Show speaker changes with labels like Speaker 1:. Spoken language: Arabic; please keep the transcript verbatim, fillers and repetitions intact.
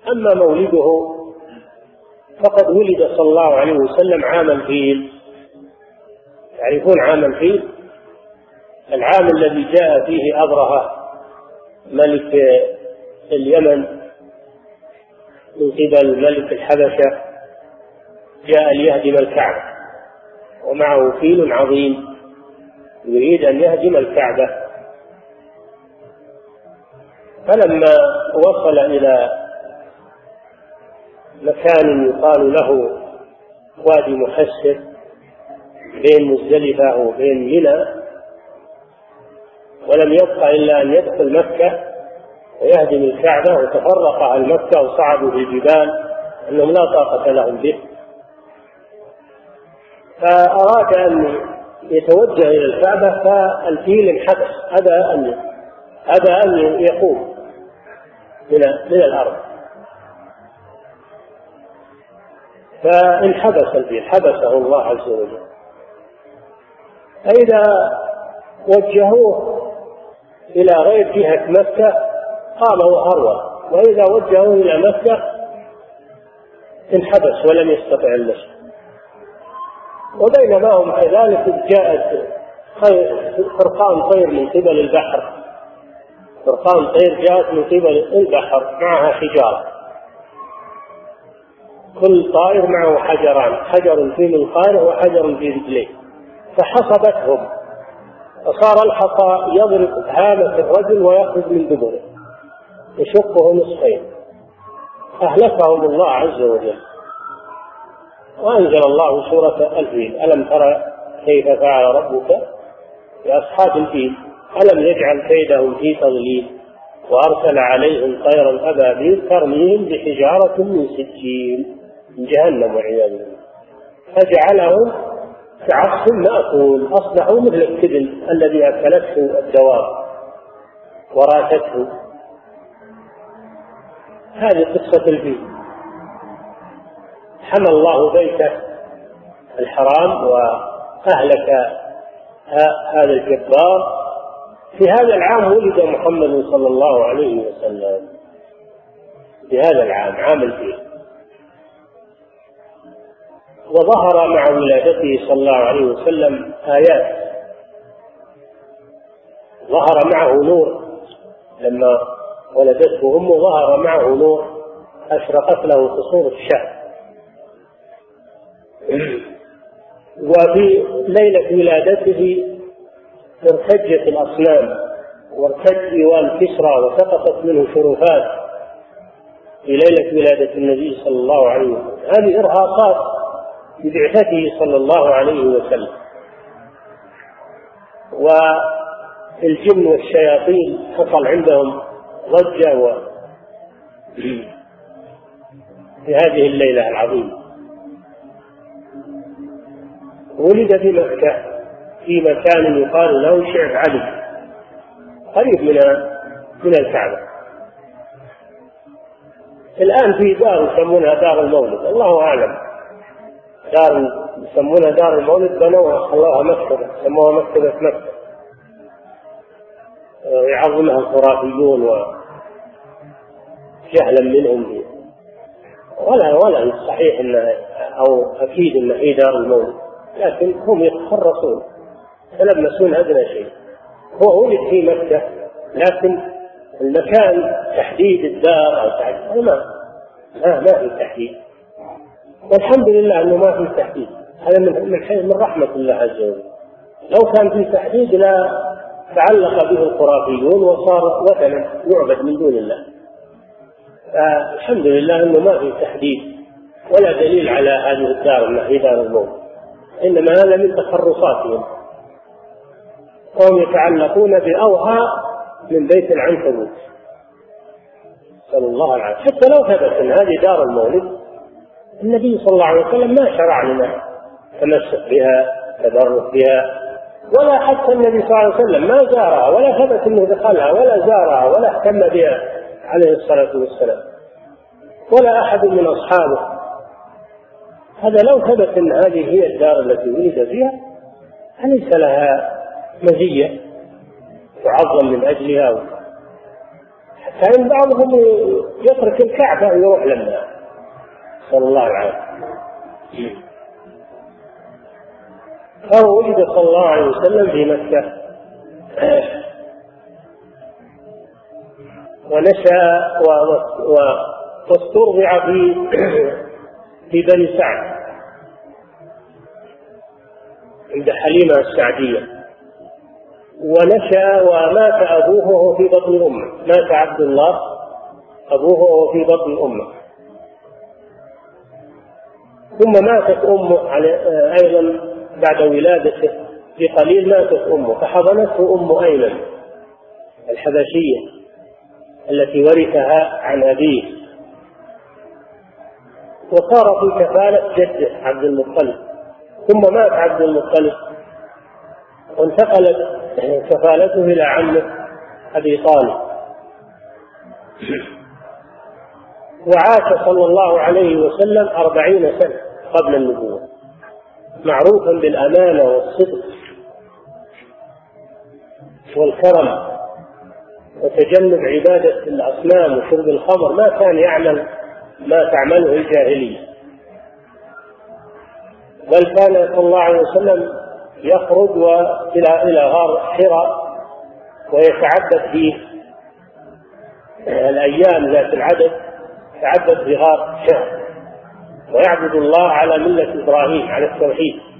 Speaker 1: أما مولده فقد ولد صلى الله عليه وسلم عام الفيل. تعرفون عام الفيل؟ العام الذي جاء فيه أبرهة ملك اليمن من قبل ملك الحبشة، جاء ليهدم الكعبة ومعه فيل عظيم يريد أن يهدم الكعبة. فلما وصل إلى مكان يقال له وادي محسر بين مزدلفة وبين منى، ولم يبق إلا أن يدخل مكة ويهدم الكعبة، وتفرق أهل مكة وصعدوا في الجبال أنهم لا طاقة لهم به، فأراد أن يتوجه إلى الكعبة، فالفيل انحبس، أبى أن أبى أن يقوم من من الأرض، فانحبس الفيل، حبسه الله عز وجل. فإذا وجهوه إلى غير جهة مكة قام وهرول، وإذا وجهوه إلى مكة انحبس ولم يستطع المشي. وبينما هم كذلك جاءت فرقان طير من قبل البحر، فرقان طير جاءت من قبل البحر معها حجارة، كل طائر معه حجران، حجر في منقاره وحجر في رجليه، فحصبتهم، فصار الحصى يضرب هامة الرجل ويأخذ من دبره يشقه نصفين، أهلكهم الله عز وجل. وأنزل الله سورة الفيل: ألم ترى كيف فعل ربك بأصحاب الفيل ألم يجعل كيدهم في تضليل وأرسل عليهم طيرا أبابيل ترميهم بحجارة من سجيل من جهنم والعياذ بالله فجعلهم كعصف مأكول، أصبحوا مثل الكبل الذي أكلته الدواب وراتته. هذه قصة الفيل. حمى الله بيته الحرام وأهلك هذا الجبار. في هذا العام ولد محمد صلى الله عليه وسلم، في هذا العام، عام الفيل. وظهر مع ولادته صلى الله عليه وسلم آيات، ظهر معه نور لما ولدته أمه، ظهر معه نور أشرقت له قصور الشام. وفي ليلة ولادته ارتجت الأصنام وارتج إيوان كسرى وسقطت منه شرفات في ليلة ولادة النبي صلى الله عليه وسلم. هذه إرهاصات ببعثته صلى الله عليه وسلم. والجن والشياطين حصل عندهم ضجة و في هذه الليلة العظيمة. ولد في مكة في مكان يقال له شعب علي قريب من من الكعبة. الآن في دار يسمونها دار المولد، الله أعلم، دار يسمونها دار المولد، بنوها خلوها مكتبة، سموها مكتبة مكة، يعظمها الخرافيون وجهلا منهم، ولا ولا صحيح إن أو أكيد إن هي دار المولد، لكن هم يتخرصون يلمسون أدنى شيء. هو ولد في مكة، لكن المكان تحديد الدار أو تحديد ما ما ما في تحديد، والحمد لله أنه ما في تحديد. هذا من من رحمة الله عز وجل. لو كان في تحديد لا تعلق به الخرافيون وصار وثنا يعبد من دون الله. فالحمد لله أنه ما في تحديد ولا دليل على هذه الدار أنها هي دار الموت، إنما هذا من تخرصاتهم، وهم يتعلقون بأوهى من بيت العنكبوت. صلى الله عليه وسلم. حتى لو ثبت أن هذه دار المولد، النبي صلى الله عليه وسلم ما شرع لنا تمسك بها، تبرك بها، ولا حتى النبي صلى الله عليه وسلم ما زارها، ولا ثبت أنه دخلها ولا زارها ولا اهتم بها عليه الصلاة والسلام، ولا أحد من أصحابه. هذا لو ثبت أن هذه هي الدار التي ولد فيها أليس لها مزية تعظم من أجلها؟ كان بعضهم يترك الكعبة ويروح لنا، صلى الله عليه وسلم. فهو وجد صلى الله عليه وسلم في مكة ونشأ واسترضع في في بني سعد عند حليمة السعدية، ونشأ ومات أبوه وهو في بطن أمه، مات عبد الله أبوه وهو في بطن أمه، ثم ماتت أمه أيضا بعد ولادته بقليل، ماتت أمه فحضنته أم أيمن الحبشية التي ورثها عن أبيه، وصار في كفالة جده عبد المطلب، ثم مات عبد المطلب وانتقلت كفالته إلى عمه أبي طالب. وعاش صلى الله عليه وسلم أربعين سنة قبل النبوة، معروفا بالأمانة والصدق والكرم وتجنب عبادة الأصنام وشرب الخمر، ما كان يعمل ما تعمله الجاهلية، بل كان صلى الله عليه وسلم يخرج إلى إلى غار حراء ويتعبد فيه الأيام ذات العدد، يتعبد في غار شهر ويعبد الله على ملة إبراهيم على التوحيد.